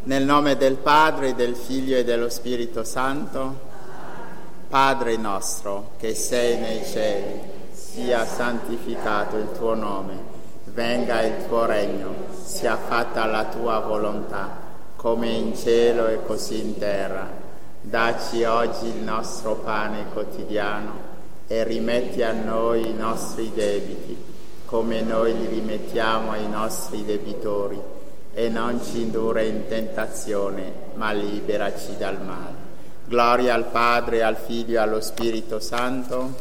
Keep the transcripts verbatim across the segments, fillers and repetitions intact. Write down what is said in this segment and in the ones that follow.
Nel nome del Padre, del Figlio e dello Spirito Santo. Padre nostro, che sei nei cieli, sia santificato il tuo nome, venga il tuo regno, sia fatta la tua volontà, come in cielo e così in terra. Dacci oggi il nostro pane quotidiano e rimetti a noi i nostri debiti, come noi li rimettiamo ai nostri debitori. E non ci indurre in tentazione, ma liberaci dal male. Gloria al Padre, al Figlio e allo Spirito Santo.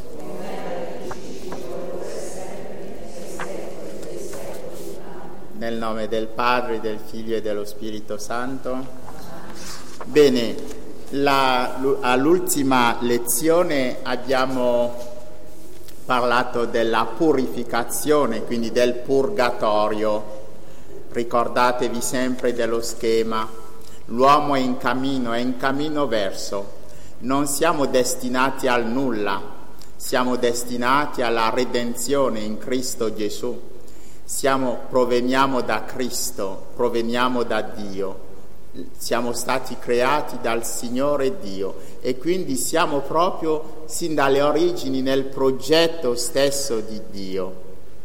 Nel nome del Padre, del Figlio e dello Spirito Santo. Bene, la, all'ultima lezione abbiamo parlato della purificazione, quindi del purgatorio. Ricordatevi sempre dello schema. L'uomo è in cammino, è in cammino verso. Non siamo destinati al nulla, siamo destinati alla redenzione in Cristo Gesù. Siamo, proveniamo da Cristo, proveniamo da Dio. Siamo stati creati dal Signore Dio e quindi siamo proprio sin dalle origini nel progetto stesso di Dio.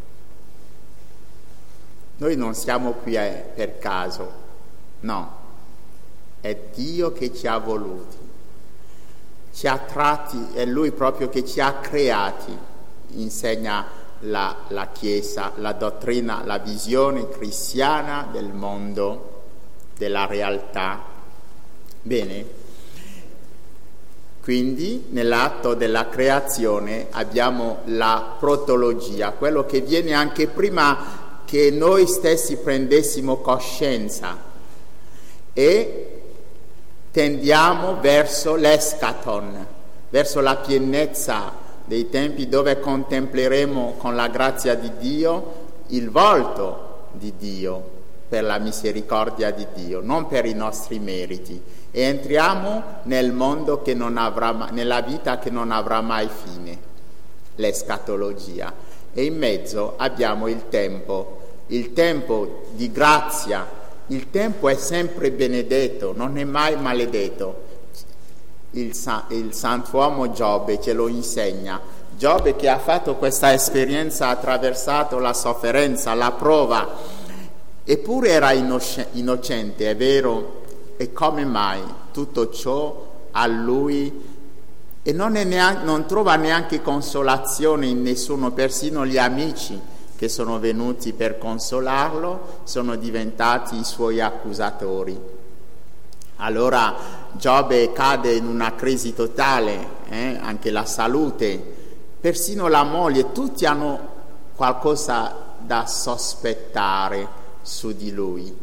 Noi non siamo qui per caso, no, è Dio che ci ha voluti, ci ha tratti, è Lui proprio che ci ha creati, insegna la, la Chiesa, la dottrina, la visione cristiana del mondo, della realtà. Bene, quindi nell'atto della creazione abbiamo la protologia, quello che viene anche prima che noi stessi prendessimo coscienza e tendiamo verso l'eschaton, verso la pienezza dei tempi dove contempleremo con la grazia di Dio il volto di Dio per la misericordia di Dio, non per i nostri meriti, e entriamo nel mondo che non avrà, nella vita che non avrà mai fine, l'escatologia. E in mezzo abbiamo il tempo, il tempo di grazia. Il tempo è sempre benedetto, non è mai maledetto. Il, il santuomo Giobbe ce lo insegna. Giobbe che ha fatto questa esperienza, ha attraversato la sofferenza, la prova, eppure era innoc- innocente, è vero? E come mai tutto ciò a lui? E non, è neanche, non trova neanche consolazione in nessuno, persino gli amici che sono venuti per consolarlo sono diventati i suoi accusatori. Allora Giobbe cade in una crisi totale, eh? Anche la salute, persino la moglie, tutti hanno qualcosa da sospettare su di lui.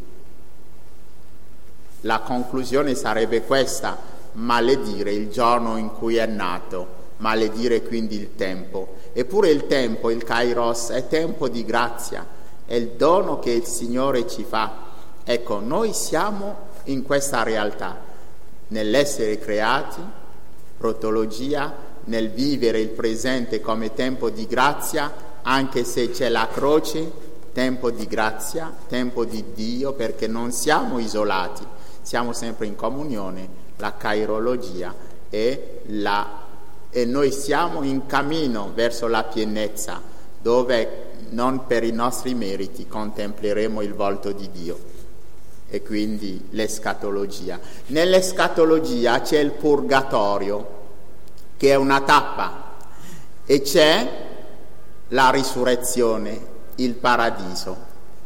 La conclusione sarebbe questa: maledire il giorno in cui è nato, maledire quindi il tempo. Eppure il tempo, il kairos, è tempo di grazia, è il dono che il Signore ci fa. Ecco, noi siamo in questa realtà, nell'essere creati, protologia, nel vivere il presente come tempo di grazia, anche se c'è la croce, tempo di grazia, tempo di Dio, perché non siamo isolati, siamo sempre in comunione, la kairologia e la e noi siamo in cammino verso la pienezza, dove non per i nostri meriti contempleremo il volto di Dio, e quindi l'escatologia. Nell'escatologia c'è il purgatorio, che è una tappa, e c'è la risurrezione, il paradiso.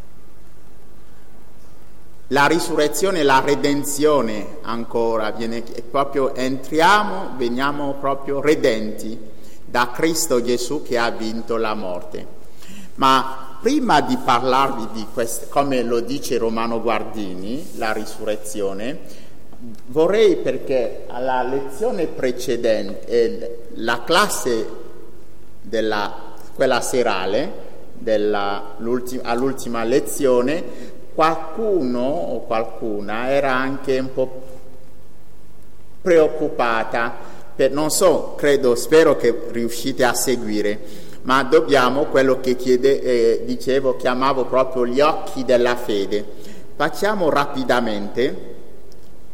La risurrezione e la redenzione ancora viene proprio, entriamo, veniamo proprio redenti da Cristo Gesù che ha vinto la morte. Ma prima di parlarvi di questo, come lo dice Romano Guardini, la risurrezione, vorrei, perché alla lezione precedente, eh, la classe della quella serale, della, l'ultima, all'ultima lezione, qualcuno o qualcuna era anche un po' preoccupata, per, non so, credo, spero che riuscite a seguire, ma dobbiamo, quello che chiede, eh, dicevo, chiamavo proprio gli occhi della fede. Facciamo rapidamente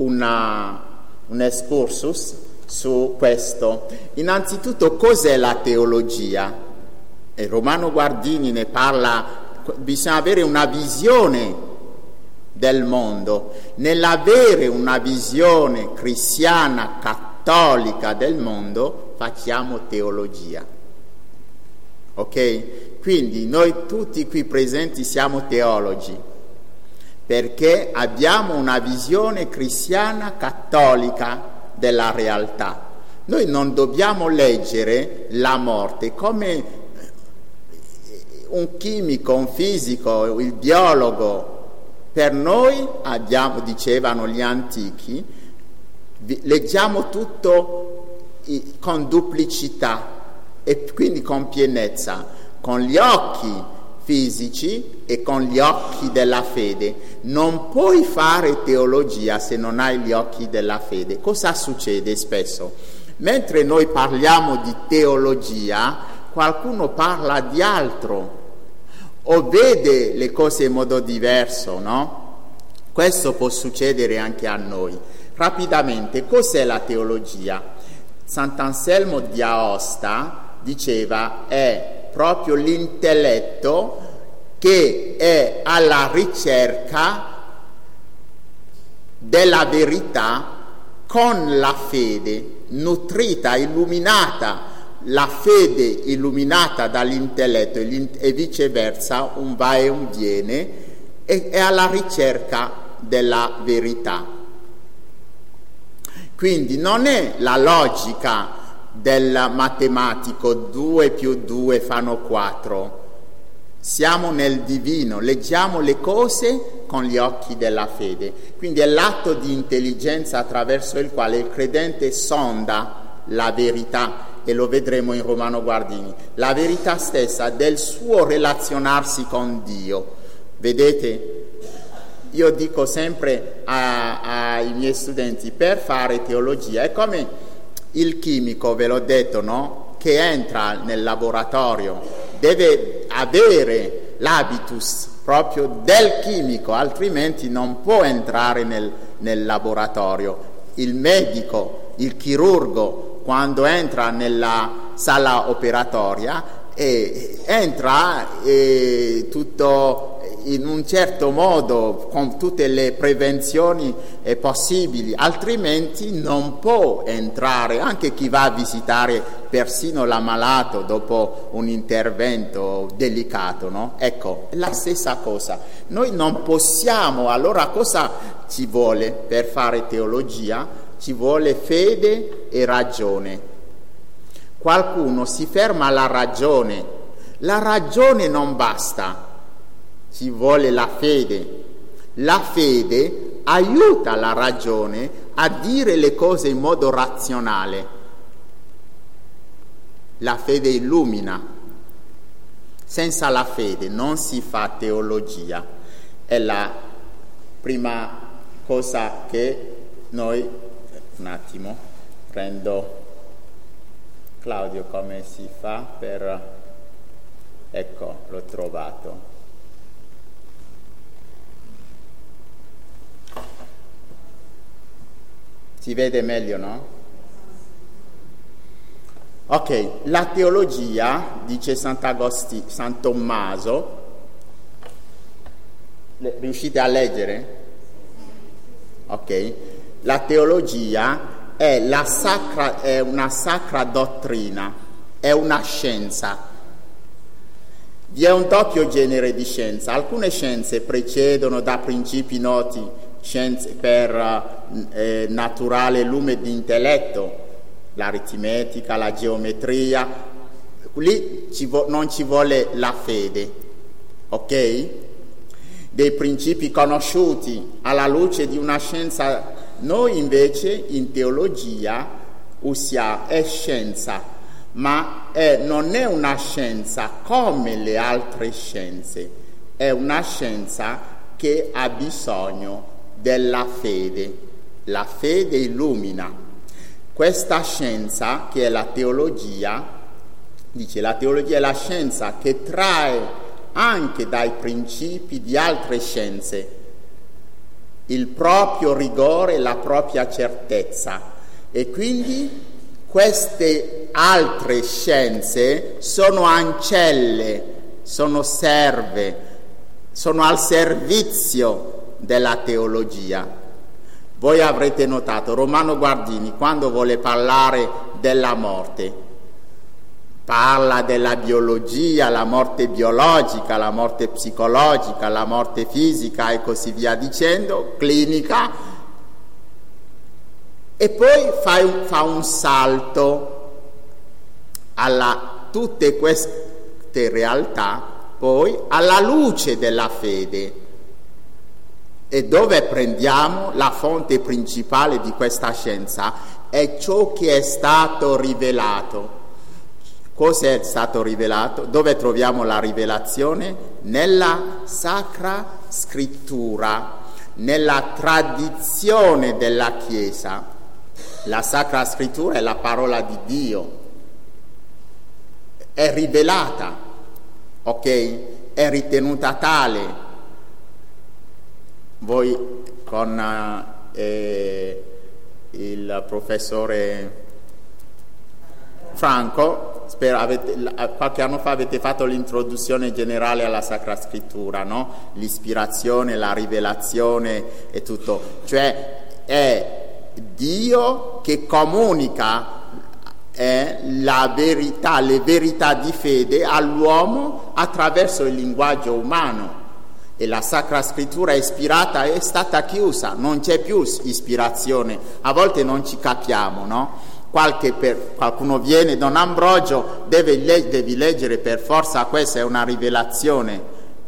una, un excursus su questo. Innanzitutto, cos'è la teologia? E Romano Guardini ne parla, bisogna avere una visione del mondo. Nell'avere una visione cristiana, cattolica del mondo, facciamo teologia. Ok? Quindi noi tutti qui presenti siamo teologi, perché abbiamo una visione cristiana cattolica della realtà. Noi non dobbiamo leggere la morte come un chimico, un fisico, il biologo. Per noi abbiamo, dicevano gli antichi, leggiamo tutto con duplicità e quindi con pienezza, con gli occhi fisici e con gli occhi della fede. Non puoi fare teologia se non hai gli occhi della fede. Cosa succede spesso? Mentre noi parliamo di teologia, qualcuno parla di altro o vede le cose in modo diverso, no? Questo può succedere anche a noi. Rapidamente, cos'è la teologia? Sant'Anselmo di Aosta diceva è proprio l'intelletto che è alla ricerca della verità con la fede, nutrita, illuminata, la fede illuminata dall'intelletto e viceversa, un va e un viene, e è alla ricerca della verità. Quindi non è la logica del matematico, due più due fanno quattro. Siamo nel divino, leggiamo le cose con gli occhi della fede. Quindi è l'atto di intelligenza attraverso il quale il credente sonda la verità, e lo vedremo in Romano Guardini, la verità stessa del suo relazionarsi con Dio. Vedete? Io dico sempre a, ai miei studenti, per fare teologia è come il chimico, ve l'ho detto, no? Che entra nel laboratorio, deve avere l'habitus proprio del chimico, altrimenti non può entrare nel, nel laboratorio. Il medico, il chirurgo, quando entra nella sala operatoria, eh, entra eh, tutto in un certo modo, con tutte le prevenzioni eh, possibili, altrimenti non può entrare. Anche chi va a visitare persino l'ammalato dopo un intervento delicato, no? Ecco, è la stessa cosa. Noi non possiamo, allora cosa ci vuole per fare teologia? Ci vuole fede e ragione. Qualcuno si ferma alla ragione. La ragione non basta, ci vuole la fede. La fede aiuta la ragione a dire le cose in modo razionale. La fede illumina. Senza la fede non si fa teologia. È la prima cosa che noi... Un attimo, prendo Claudio, come si fa per... Ecco, l'ho trovato. Si vede meglio, no? Ok, la teologia, dice Sant'Agostino, San Tommaso, riuscite a leggere? Ok. La teologia è, la sacra, è una sacra dottrina, è una scienza. Vi è un doppio genere di scienza. Alcune scienze precedono da principi noti, scienze per eh, naturale lume di intelletto, l'aritmetica, la geometria. Lì ci vo- non ci vuole la fede, ok? Dei principi conosciuti alla luce di una scienza. Noi invece in teologia usiamo, è scienza, ma è, non è una scienza come le altre scienze, è una scienza che ha bisogno della fede. La fede illumina. Questa scienza, che è la teologia, dice la teologia è la scienza che trae anche dai principi di altre scienze il proprio rigore, la propria certezza. E quindi queste altre scienze sono ancelle, sono serve, sono al servizio della teologia. Voi avrete notato, Romano Guardini, quando vuole parlare della morte, parla della biologia, la morte biologica, la morte psicologica, la morte fisica e così via dicendo, clinica, e poi fa un, fa un salto a tutte queste realtà, poi alla luce della fede. E dove prendiamo la fonte principale di questa scienza? È ciò che è stato rivelato. Cosa è stato rivelato? Dove troviamo la rivelazione? Nella Sacra Scrittura, nella tradizione della Chiesa. La Sacra Scrittura è la parola di Dio, è rivelata, ok? È ritenuta tale. Voi con eh, il professore Franco, spero avete, qualche anno fa avete fatto l'introduzione generale alla Sacra Scrittura, no? L'ispirazione, la rivelazione e tutto. Cioè è Dio che comunica eh, la verità, le verità di fede all'uomo attraverso il linguaggio umano. E la Sacra Scrittura è ispirata, è stata chiusa, non c'è più ispirazione. A volte non ci capiamo, no? Qualche per, qualcuno viene, Don Ambrogio, deve, devi leggere per forza, questa è una rivelazione.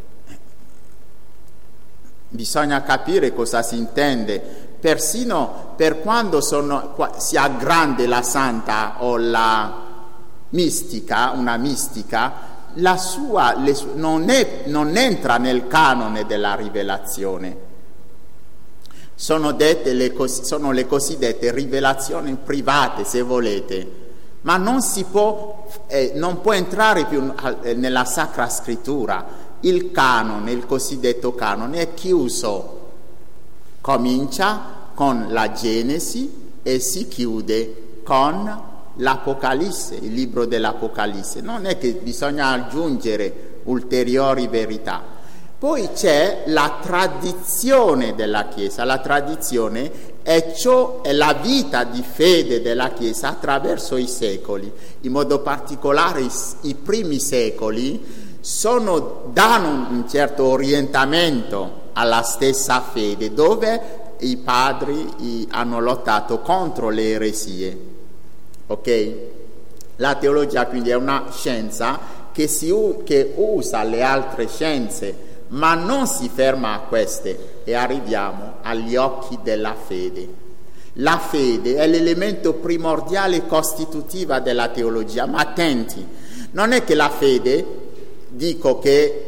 Bisogna capire cosa si intende. Persino per quando sono, si aggrande la santa o la mistica, una mistica, la sua, le sue, non, è, non entra nel canone della rivelazione. Sono, dette le, sono le cosiddette rivelazioni private, se volete, ma non si può, eh, non può entrare più eh, nella Sacra Scrittura. Il canone, il cosiddetto canone, è chiuso. Comincia con la Genesi e si chiude con l'Apocalisse, il libro dell'Apocalisse. Non è che bisogna aggiungere ulteriori verità. Poi c'è la tradizione della Chiesa. La tradizione è ciò, è la vita di fede della Chiesa attraverso i secoli. In modo particolare i, i primi secoli sono, danno un certo orientamento alla stessa fede, dove i padri i, hanno lottato contro le eresie. Ok? La teologia quindi è una scienza che, si, che usa le altre scienze, ma non si ferma a queste, e arriviamo agli occhi della fede. La fede è l'elemento primordiale e costitutiva della teologia, ma attenti, non è che la fede, dico che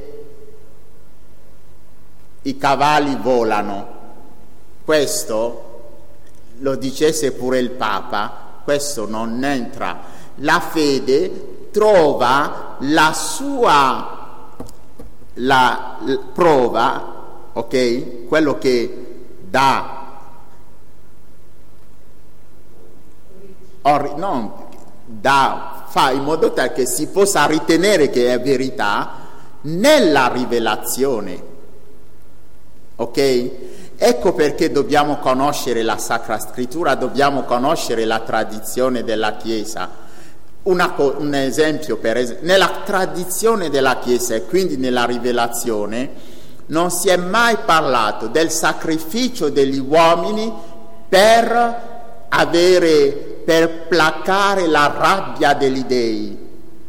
i cavalli volano, questo lo dicesse pure il Papa, questo non entra. La fede trova la sua la, la prova, ok? Quello che dà or, non, dà, fa in modo tale che si possa ritenere che è verità nella rivelazione, ok? Ecco perché dobbiamo conoscere la Sacra Scrittura, dobbiamo conoscere la tradizione della Chiesa. Una, un esempio, per esempio, nella tradizione della Chiesa e quindi nella rivelazione non si è mai parlato del sacrificio degli uomini per avere, per placare la rabbia degli dei.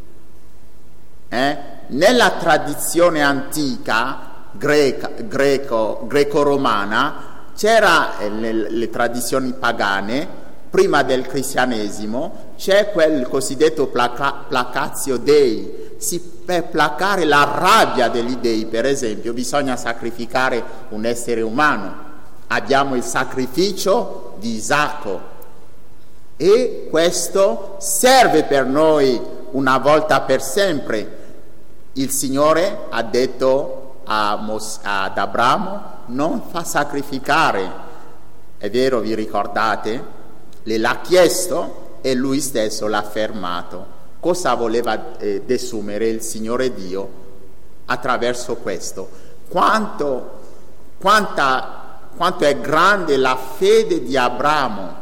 Eh? Nella tradizione antica greca, greco, greco-romana c'era eh, le, le tradizioni pagane. Prima del cristianesimo c'è quel cosiddetto placa, placatio dei. Si, per placare la rabbia degli dei, per esempio, bisogna sacrificare un essere umano. Abbiamo il sacrificio di Isacco e questo serve per noi una volta per sempre. Il Signore ha detto a Mos- ad Abramo: non fa sacrificare. È vero, vi ricordate? Le l'ha chiesto e lui stesso l'ha fermato. Cosa voleva eh, desumere il Signore Dio attraverso questo? Quanto, quanta, quanto è grande la fede di Abramo.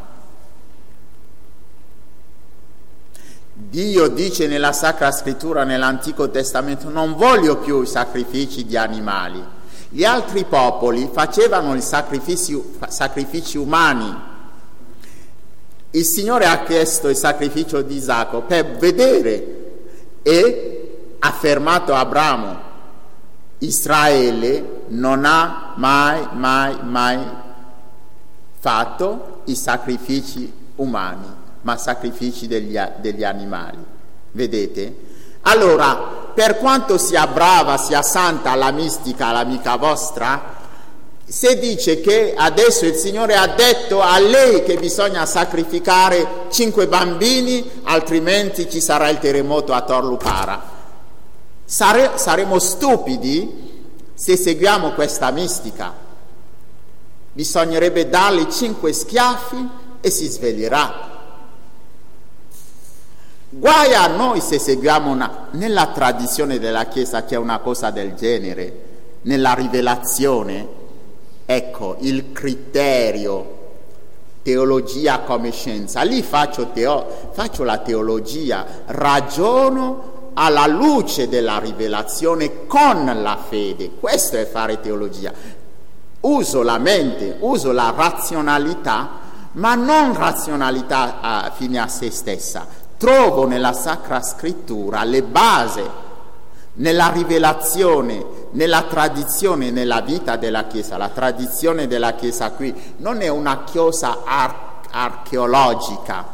Dio dice nella Sacra Scrittura, nell'Antico Testamento: non voglio più i sacrifici di animali. Gli altri popoli facevano i sacrifici, sacrifici umani. Il Signore ha chiesto il sacrificio di Isacco per vedere e ha fermato Abramo. Israele non ha mai, mai, mai fatto i sacrifici umani, ma sacrifici degli, degli animali. Vedete? Allora, per quanto sia brava, sia santa la mistica, l'amica vostra, se dice che adesso il Signore ha detto a lei che bisogna sacrificare cinque bambini, altrimenti ci sarà il terremoto a Torlupara, Sare, saremo stupidi se seguiamo questa mistica. Bisognerebbe dargli cinque schiaffi e si sveglierà. Guai a noi se seguiamo una, nella tradizione della Chiesa c'è una cosa del genere, nella rivelazione, ecco, il criterio, teologia come scienza, lì faccio, teo, faccio la teologia, ragiono alla luce della rivelazione con la fede, questo è fare teologia, uso la mente, uso la razionalità, ma non razionalità a fine a se stessa. Trovo nella Sacra Scrittura le basi, nella rivelazione, nella tradizione, nella vita della Chiesa. La tradizione della Chiesa qui non è una chiosa ar- archeologica.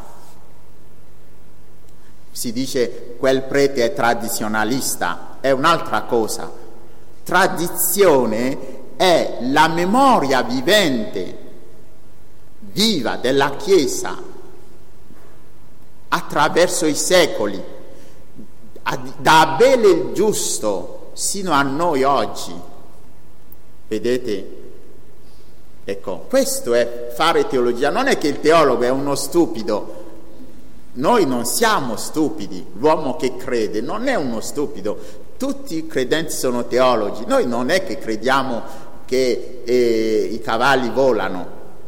Si dice quel prete è tradizionalista, è un'altra cosa. Tradizione è la memoria vivente, viva della Chiesa, attraverso i secoli, da Abele il giusto sino a noi oggi. Vedete? Ecco, questo è fare teologia. Non è che il teologo è uno stupido. Noi non siamo stupidi. L'uomo che crede non è uno stupido. Tutti i credenti sono teologi. Noi non è che crediamo che eh, i cavalli volano.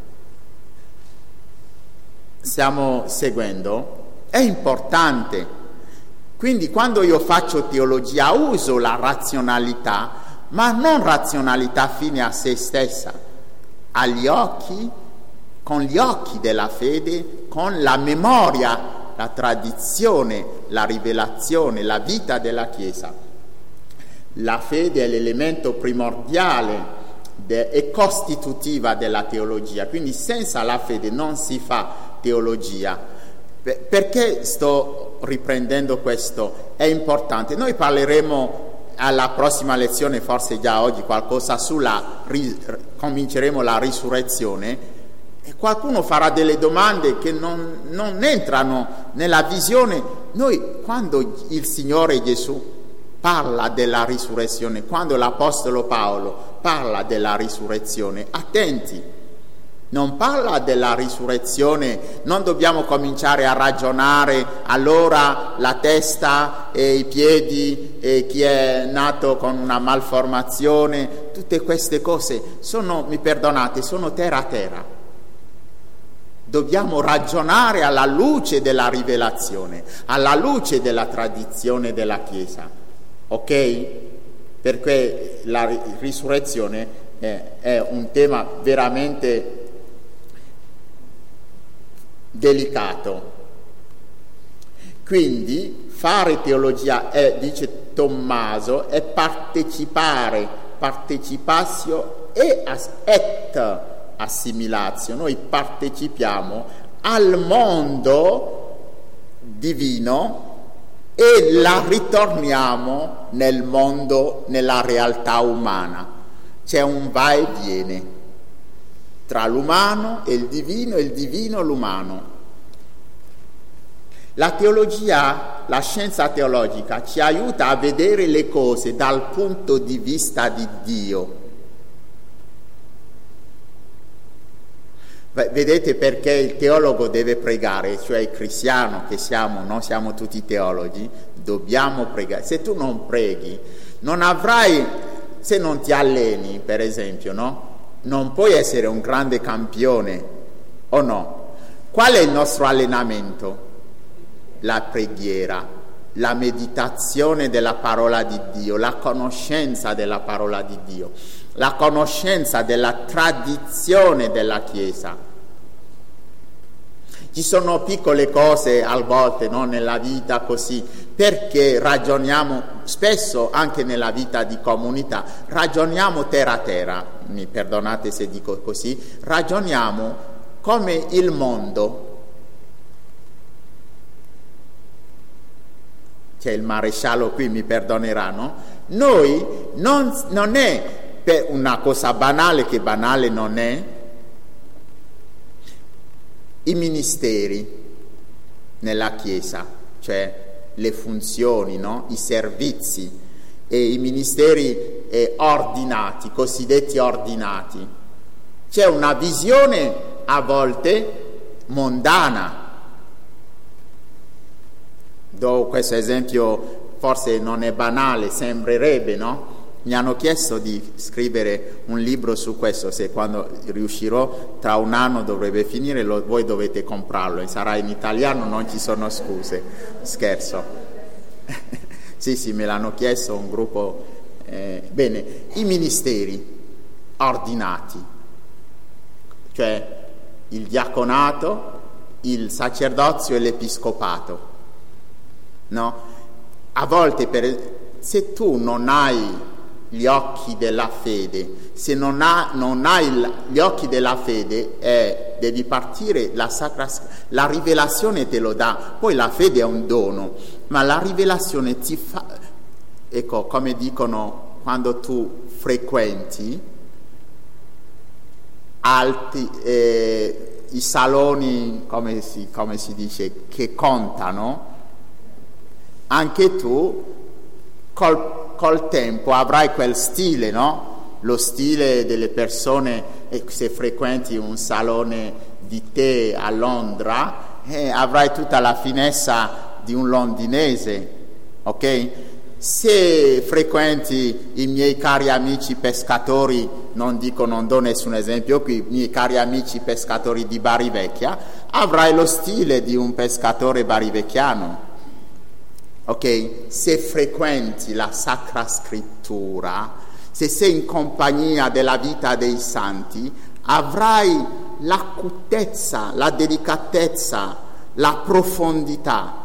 Stiamo seguendo? È importante. Quindi quando io faccio teologia uso la razionalità, ma non razionalità fine a se stessa, agli occhi, con gli occhi della fede, con la memoria, la tradizione, la rivelazione, la vita della Chiesa. La fede è l'elemento primordiale de- e costitutiva della teologia, quindi senza la fede non si fa teologia. Perché sto riprendendo questo? È importante. Noi parleremo alla prossima lezione, forse già oggi, qualcosa sulla, cominceremo la risurrezione, e qualcuno farà delle domande che non, non entrano nella visione. Noi, quando il Signore Gesù parla della risurrezione, quando l'Apostolo Paolo parla della risurrezione, attenti, non parla della risurrezione, non dobbiamo cominciare a ragionare allora la testa e i piedi e chi è nato con una malformazione, tutte queste cose sono, mi perdonate, sono terra a terra. Dobbiamo ragionare alla luce della rivelazione, alla luce della tradizione della Chiesa, ok? Perché la risurrezione è, è un tema veramente delicato. Quindi fare teologia è, dice Tommaso, è partecipare, partecipatio e as, et assimilatio. Noi partecipiamo al mondo divino e la ritorniamo nel mondo, nella realtà umana. C'è un va e viene tra l'umano e il divino e il divino e l'umano. La teologia, la scienza teologica ci aiuta a vedere le cose dal punto di vista di Dio. Vedete perché il teologo deve pregare, cioè il cristiano che siamo, non siamo tutti teologi, dobbiamo pregare. Se tu non preghi, non avrai, se non ti alleni, per esempio, no? Non puoi essere un grande campione, o no? Qual è il nostro allenamento? La preghiera, la meditazione della parola di Dio, la conoscenza della parola di Dio, la conoscenza della tradizione della Chiesa. Ci sono piccole cose a volte, no, nella vita così, perché ragioniamo spesso anche nella vita di comunità, ragioniamo terra a terra, mi perdonate se dico così, ragioniamo come il mondo. C'è il maresciallo qui, mi perdoneranno. Noi non, non è per una cosa banale, che banale non è, i ministeri nella Chiesa, cioè le funzioni, no? I servizi e i ministeri eh, ordinati, cosiddetti ordinati. C'è una visione a volte mondana. Do questo esempio, forse non è banale, sembrerebbe, no? Mi hanno chiesto di scrivere un libro su questo, se quando riuscirò, tra un anno dovrebbe finire, lo, voi dovete comprarlo, e sarà in italiano, non ci sono scuse, scherzo. Sì, sì, me l'hanno chiesto un gruppo. Eh, bene, i ministeri ordinati, cioè il diaconato, il sacerdozio e l'episcopato, no? A volte, per, se tu non hai gli occhi della fede, se non, ha, non hai gli occhi della fede, eh, devi partire, la, sacra, la rivelazione te lo dà, poi la fede è un dono, ma la rivelazione ti fa, ecco, come dicono, quando tu frequenti alti, eh, i saloni, come si, come si dice, che contano, anche tu col col tempo avrai quel stile, no? Lo stile delle persone, e se frequenti un salone di tè a Londra, eh, avrai tutta la finezza di un londinese, ok? Se frequenti i miei cari amici pescatori, non dico, non do nessun esempio qui, i miei cari amici pescatori di Bari Vecchia, avrai lo stile di un pescatore barivecchiano. Ok, se frequenti la Sacra Scrittura, se sei in compagnia della vita dei santi, avrai l'acutezza, la delicatezza, la profondità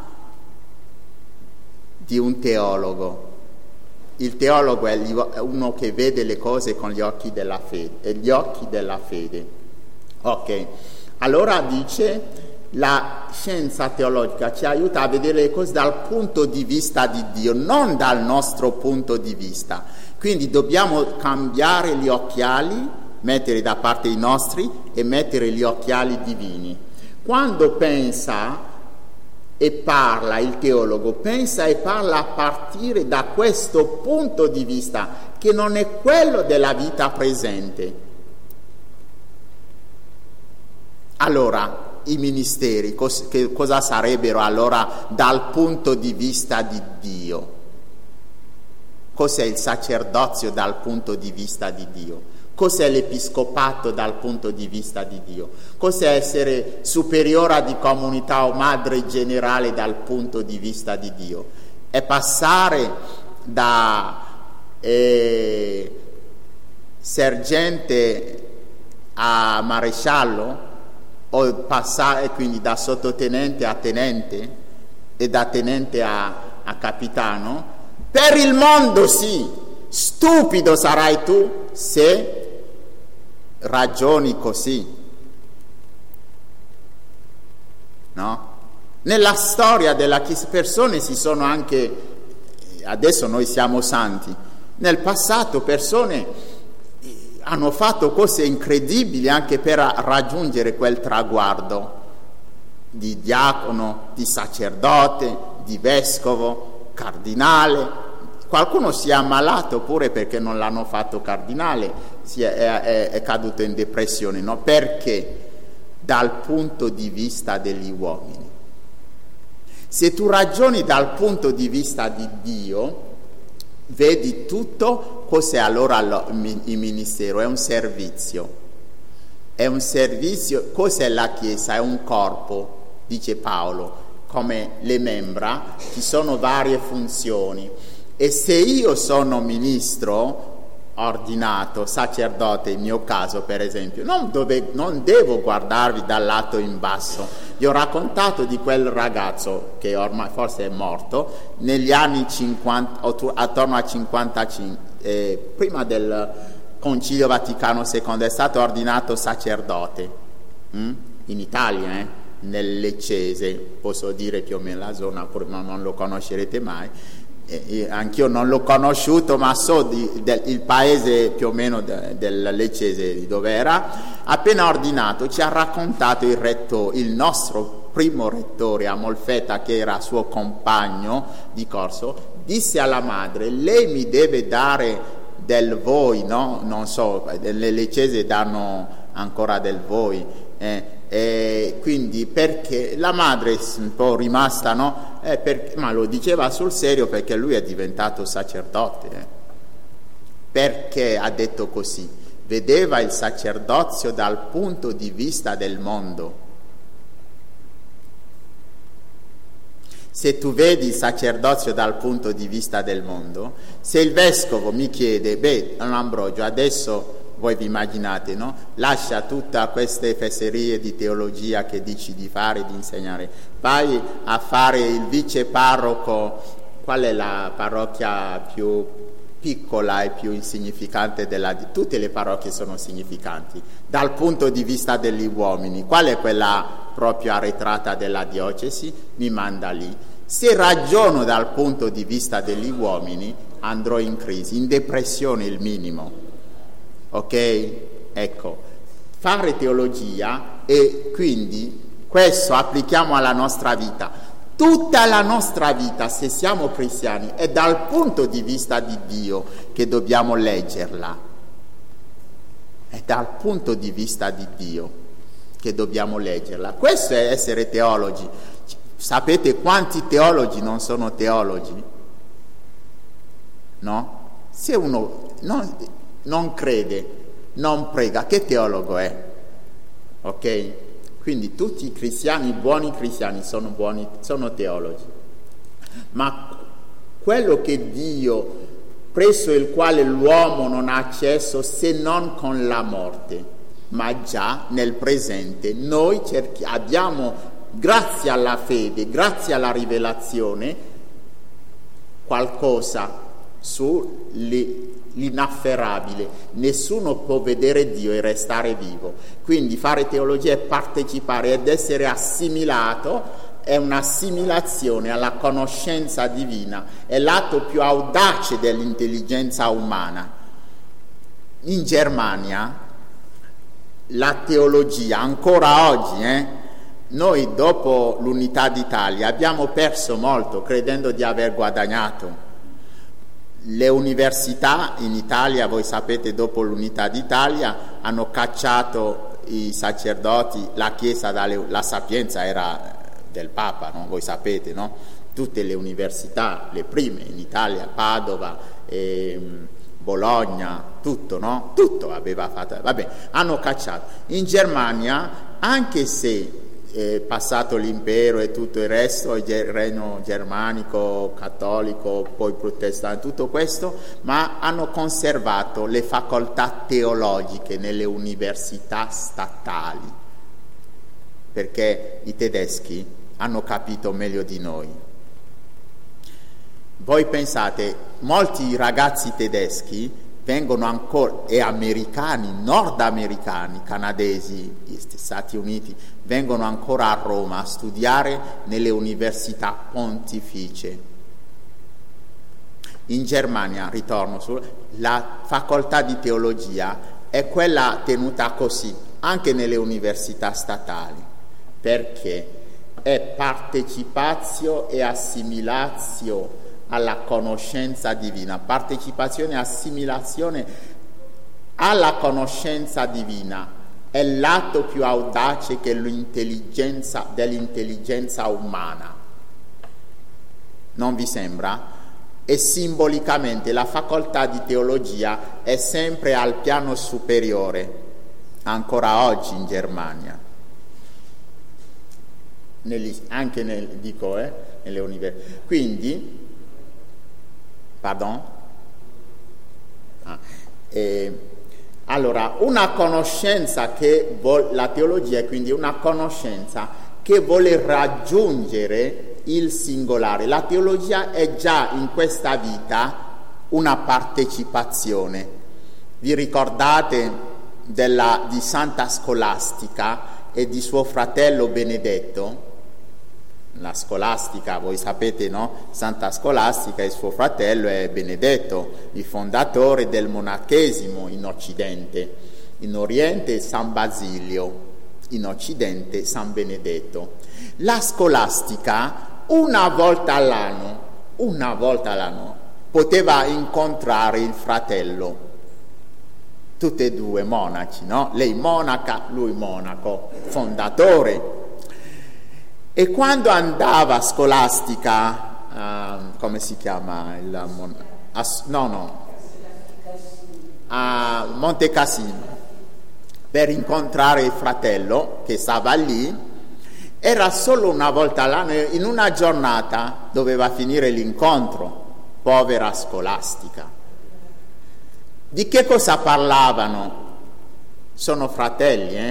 di un teologo. Il teologo è uno che vede le cose con gli occhi della fede, gli occhi della fede. Ok, allora dice, la scienza teologica ci aiuta a vedere le cose dal punto di vista di Dio, non dal nostro punto di vista. Quindi dobbiamo cambiare gli occhiali, mettere da parte i nostri e mettere gli occhiali divini. Quando pensa e parla il teologo, pensa e parla a partire da questo punto di vista, che non è quello della vita presente. Allora, i ministeri, cos- che cosa sarebbero allora dal punto di vista di Dio? Cos'è il sacerdozio dal punto di vista di Dio? Cos'è l'episcopato dal punto di vista di Dio? Cos'è essere superiora di comunità o madre generale dal punto di vista di Dio? È passare da eh, sergente a maresciallo, o passare quindi da sottotenente a tenente e da tenente a, a capitano? Per il mondo sì, stupido sarai tu se ragioni così, no? Nella storia della Chiesa persone si sono anche, adesso noi siamo santi, nel passato persone hanno fatto cose incredibili anche per raggiungere quel traguardo di diacono, di sacerdote, di vescovo, cardinale. Qualcuno si è ammalato pure perché non l'hanno fatto cardinale, si è, è, è caduto in depressione, no? Perché? dal punto di vista degli uomini. Se tu ragioni dal punto di vista di Dio, vedi tutto. Cos'è allora il ministero? È un servizio. È un servizio. Cos'è la Chiesa? È un corpo, dice Paolo. Come le membra, ci sono varie funzioni. E se io sono ministro ordinato, sacerdote, in mio caso per esempio, non, dove, non devo guardarvi dal lato in basso. Vi ho raccontato di quel ragazzo che ormai forse è morto negli anni cinquanta, attorno a cinquantacinque, eh, prima del Concilio Vaticano secondo, è stato ordinato sacerdote hm? in Italia, eh? nel Leccese, posso dire più o meno la zona, ma non lo conoscerete mai. Eh, anch'io non l'ho conosciuto, ma so di, del, il paese più o meno de, del Leccese, di dove era. Appena ordinato ci ha raccontato il rettore, il nostro primo rettore a Molfetta, che era suo compagno di corso, disse alla madre: lei mi deve dare del voi, no? Non so, nelle Leccese danno ancora del voi, eh, e quindi perché la madre è un po' rimasta, no? Eh, per, ma lo diceva sul serio, perché lui è diventato sacerdote. Eh. Perché ha detto così? Vedeva il sacerdozio dal punto di vista del mondo. Se tu vedi il sacerdozio dal punto di vista del mondo, se il vescovo mi chiede: beh, Ambrogio, adesso voi vi immaginate, no? Lascia tutte queste fesserie di teologia che dici di fare, di insegnare, vai a fare il vice parroco. Qual è la parrocchia più piccola e più insignificante della di tutte le parrocchie? Sono significanti dal punto di vista degli uomini. Qual è quella proprio arretrata della diocesi? Mi manda lì. Se ragiono dal punto di vista degli uomini, andrò in crisi, in depressione il minimo. Ok? Ecco, fare teologia, e quindi questo applichiamo alla nostra vita. Tutta la nostra vita, se siamo cristiani, è dal punto di vista di Dio che dobbiamo leggerla. È dal punto di vista di Dio che dobbiamo leggerla. Questo è essere teologi. Sapete quanti teologi non sono teologi? No? Se uno non, non crede, non prega, che teologo è? Ok? Quindi tutti i cristiani, i buoni cristiani, sono buoni, sono teologi. Ma quello che Dio, presso il quale l'uomo non ha accesso se non con la morte, ma già nel presente, noi cerchi, abbiamo, grazie alla fede, grazie alla rivelazione, qualcosa sull'inafferrabile. Nessuno può vedere Dio e restare vivo. Quindi fare teologia è partecipare ed essere assimilato, è un'assimilazione alla conoscenza divina, è l'atto più audace dell'intelligenza umana. In Germania la teologia, ancora oggi, eh, noi dopo l'unità d'Italia abbiamo perso molto credendo di aver guadagnato. Le università in Italia, voi sapete, dopo l'unità d'Italia hanno cacciato i sacerdoti, la Chiesa, dalle, la Sapienza era del Papa, no? Voi sapete, no? Tutte le università, le prime in Italia, Padova, ehm, Bologna, tutto, no? Tutto aveva fatto, vabbè, hanno cacciato. In Germania, anche se è passato l'impero e tutto il resto, il regno germanico, cattolico, poi protestante, tutto questo, ma hanno conservato le facoltà teologiche nelle università statali, perché i tedeschi hanno capito meglio di noi. Voi pensate, molti ragazzi tedeschi vengono ancora, e americani, nordamericani, canadesi, Stati Uniti, vengono ancora a Roma a studiare nelle università pontificie. In Germania, ritorno su, la facoltà di teologia è quella tenuta così, anche nelle università statali, perché è partecipazio e assimilazio alla conoscenza divina, partecipazione e assimilazione alla conoscenza divina, è l'atto più audace che l'intelligenza dell'intelligenza umana. Non vi sembra? E simbolicamente la facoltà di teologia è sempre al piano superiore, ancora oggi in Germania, negli, anche nel, dico, eh, nelle università. Quindi, pardon? Ah, eh, allora, una conoscenza che vuole, la teologia è quindi una conoscenza che vuole raggiungere il singolare. La teologia è già in questa vita una partecipazione. Vi ricordate della, di Santa Scolastica e di suo fratello Benedetto? La Scolastica, voi sapete, no? Santa Scolastica e suo fratello è Benedetto, il fondatore del monachesimo in Occidente. In Oriente San Basilio, in Occidente San Benedetto. La Scolastica una volta all'anno, una volta all'anno, poteva incontrare il fratello, tutte e due monaci, no? Lei monaca, lui monaco, fondatore. E quando andava a Scolastica, uh, come si chiama? Il, a, no, no, a Monte Cassino, per incontrare il fratello che stava lì, era solo una volta all'anno, in una giornata doveva finire l'incontro. Povera Scolastica. Di che cosa parlavano? Sono fratelli, eh?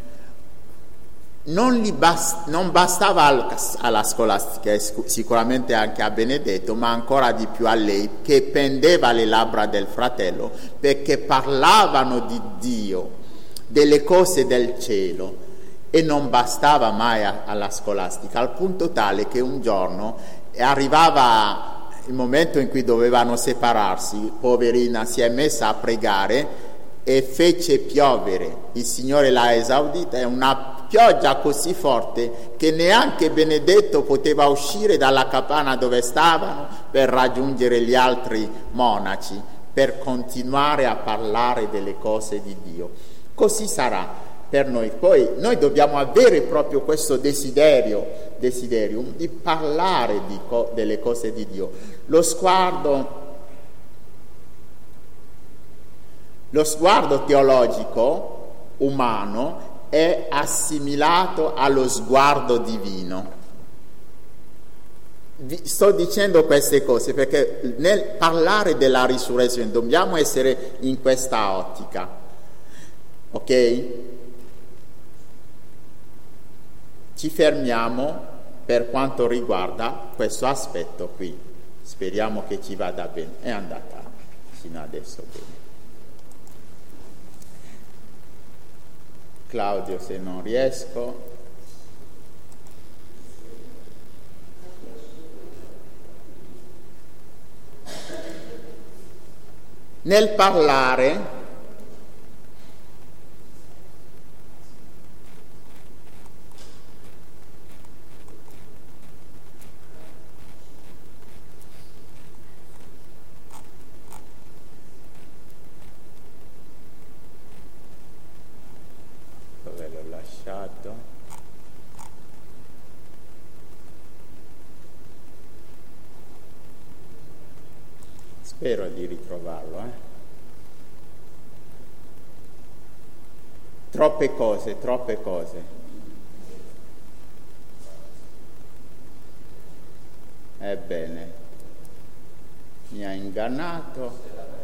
Non, gli bast- non bastava al- alla Scolastica, e sicuramente anche a Benedetto, ma ancora di più a lei, che pendeva le labbra del fratello, perché parlavano di Dio, delle cose del cielo. E non bastava mai a, alla Scolastica, al punto tale che un giorno arrivava il momento in cui dovevano separarsi, poverina si è messa a pregare e fece piovere. Il Signore l'ha esaudita, è una pioggia così forte che neanche Benedetto poteva uscire dalla capanna dove stavano per raggiungere gli altri monaci, per continuare a parlare delle cose di Dio. Così sarà per noi. Poi noi dobbiamo avere proprio questo desiderio, desiderium di parlare di co- delle cose di Dio. Lo sguardo, lo sguardo teologico umano è assimilato allo sguardo divino. Vi sto dicendo queste cose perché nel parlare della risurrezione dobbiamo essere in questa ottica, ok? Ci fermiamo per quanto riguarda questo aspetto qui. Speriamo che ci vada bene. È andata fino adesso bene. Claudio, se non riesco. Nel parlare spero di ritrovarlo, eh. Troppe cose, troppe cose. Ebbene, mi ha ingannato.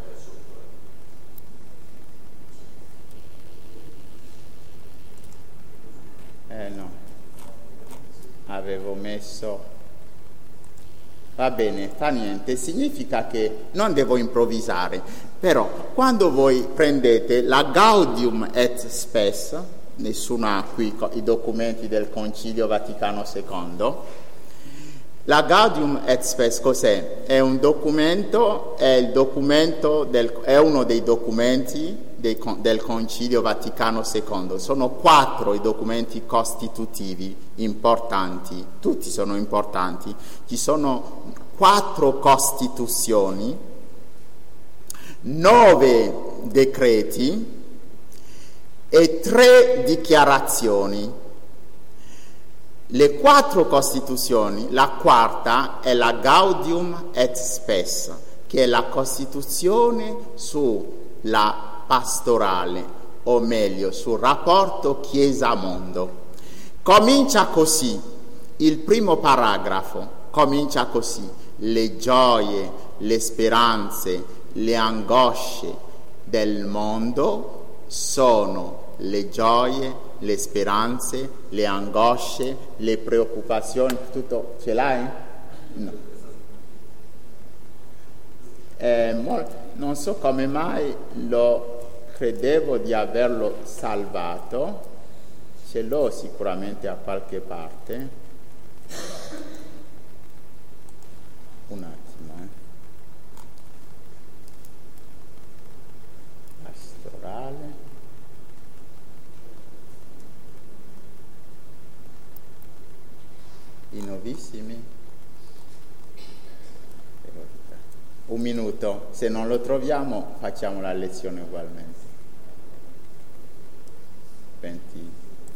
Eh no, avevo messo... Va bene, fa niente, significa che non devo improvvisare, però quando voi prendete la Gaudium et Spes, nessuno ha qui i documenti del Concilio Vaticano secondo, la Gaudium et Spes cos'è? È un documento, è, il documento del, è uno dei documenti dei, del Concilio Vaticano secondo, sono quattro i documenti costitutivi importanti, tutti sono importanti, ci sono quattro costituzioni, nove decreti e tre dichiarazioni. Le quattro Costituzioni, la quarta è la Gaudium et Spes, che è la Costituzione sulla pastorale, o meglio sul rapporto Chiesa-mondo. Comincia così, il primo paragrafo comincia così: le gioie, le speranze, le angosce del mondo sono le gioie, le speranze, le angosce, le preoccupazioni. Tutto ce l'hai? No. Eh, non so come mai lo credevo di averlo salvato, ce l'ho sicuramente a qualche parte. Un attimo, eh. Pastorale. I novissimi. Un minuto, se non lo troviamo facciamo la lezione ugualmente. venti.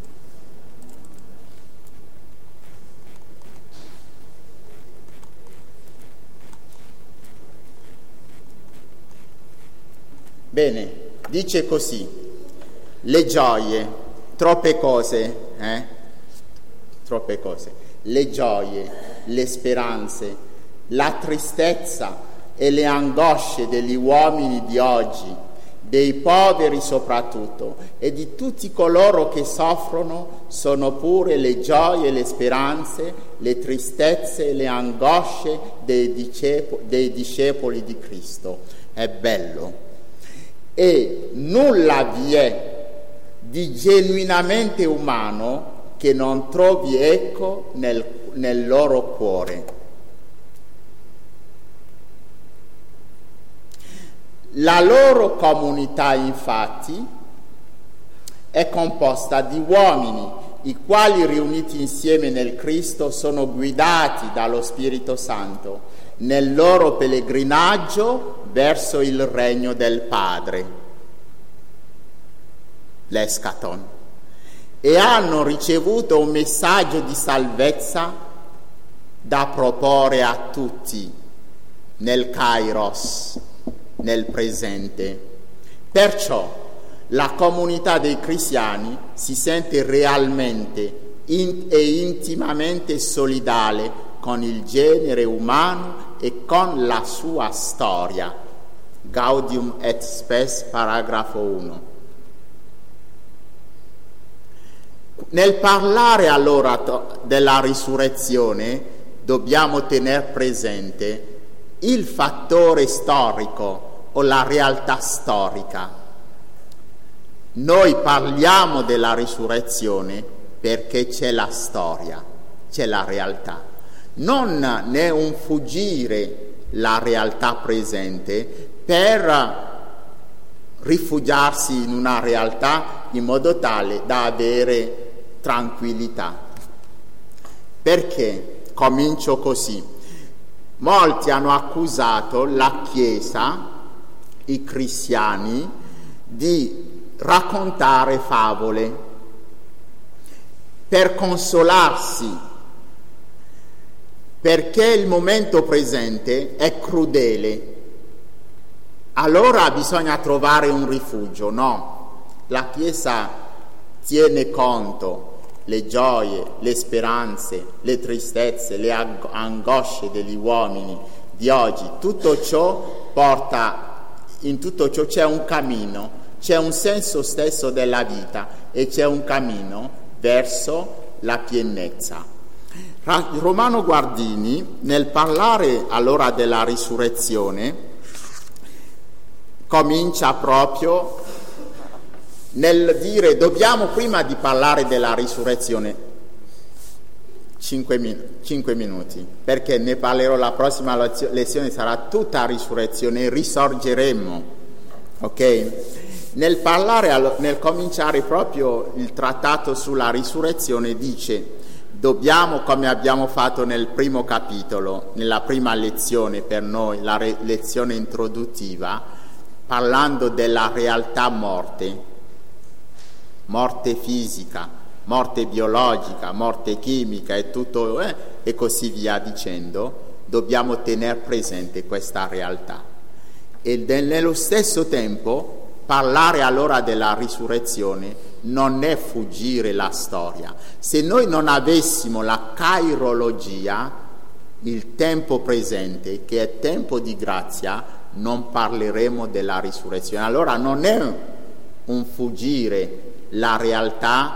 Bene, dice così: le gioie, troppe cose, eh? Troppe cose. Le gioie, le speranze, la tristezza e le angosce degli uomini di oggi, dei poveri soprattutto, e di tutti coloro che soffrono, sono pure le gioie, le speranze, le tristezze e le angosce dei discepoli, dei discepoli di Cristo. È bello. E nulla vi è di genuinamente umano che non trovi eco nel, nel loro cuore. La loro comunità, infatti, è composta di uomini i quali, riuniti insieme nel Cristo, sono guidati dallo Spirito Santo nel loro pellegrinaggio verso il regno del Padre, l'eschaton, e hanno ricevuto un messaggio di salvezza da proporre a tutti nel Kairos, nel presente. Perciò la comunità dei cristiani si sente realmente in- e intimamente solidale con il genere umano e con la sua storia. Gaudium et Spes, paragrafo uno. Nel parlare allora to- della risurrezione dobbiamo tener presente il fattore storico o la realtà storica. Noi parliamo della risurrezione perché c'è la storia, c'è la realtà. Non è un fuggire la realtà presente per rifugiarsi in una realtà in modo tale da avere tranquillità. Perché? Comincio così. Molti hanno accusato la Chiesa, i cristiani, di raccontare favole per consolarsi, perché il momento presente è crudele. Allora bisogna trovare un rifugio. No, la Chiesa tiene conto le gioie, le speranze, le tristezze, le angosce degli uomini di oggi. Tutto ciò porta, in tutto ciò c'è un cammino, c'è un senso stesso della vita e c'è un cammino verso la pienezza. Romano Guardini, nel parlare allora della risurrezione, comincia proprio nel dire: dobbiamo, prima di parlare della risurrezione, cinque, min- cinque minuti, perché ne parlerò, la prossima lezione sarà tutta risurrezione, risorgeremo, ok? Nel parlare, nel cominciare proprio il trattato sulla risurrezione, dice: dobbiamo, come abbiamo fatto nel primo capitolo, nella prima lezione per noi, la re- lezione introduttiva, parlando della realtà morte, morte fisica, morte biologica, morte chimica e tutto eh, e così via dicendo, dobbiamo tenere presente questa realtà. E nello stesso tempo parlare allora della risurrezione non è fuggire la storia. Se noi non avessimo la cairologia, il tempo presente, che è tempo di grazia, non parleremo della risurrezione. Allora non è un fuggire la realtà,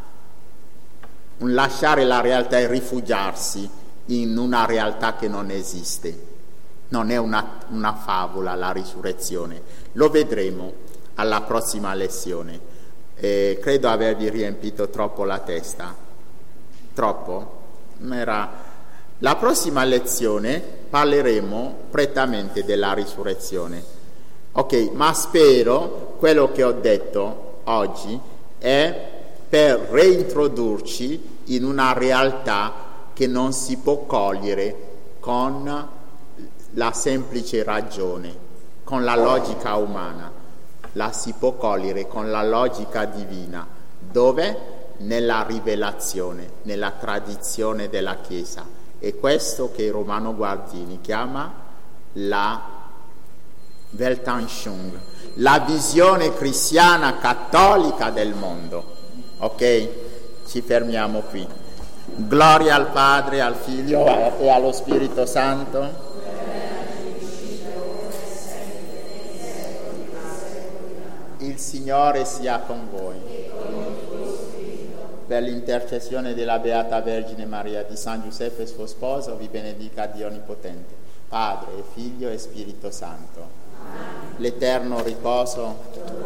un lasciare la realtà e rifugiarsi in una realtà che non esiste. Non è una, una favola la risurrezione. Lo vedremo alla prossima lezione. Eh, credo avervi riempito troppo la testa. Troppo? Era... La prossima lezione parleremo prettamente della risurrezione. Ok, ma spero quello che ho detto oggi è per reintrodurci in una realtà che non si può cogliere con la semplice ragione, con la logica umana. La si può cogliere con la logica divina. Dove? Nella rivelazione, nella tradizione della Chiesa. È questo che Romano Guardini chiama la Weltanschauung, la visione cristiana cattolica del mondo. Ok? Ci fermiamo qui. Gloria al Padre, al Figlio e allo Spirito Santo. Il Signore sia con voi. Per l'intercessione della Beata Vergine Maria, di San Giuseppe suo sposo, vi benedica Dio Onnipotente, Padre, Figlio e Spirito Santo. Amen. L'eterno riposo.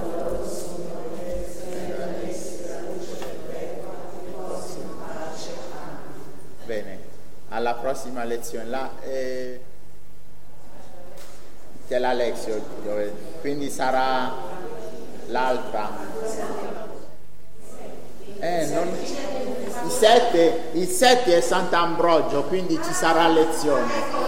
Bene, alla prossima lezione. Là, eh, c'è la lezione, dove, quindi sarà l'altra. Eh, non, il sette è Sant'Ambrogio, quindi ci sarà lezione.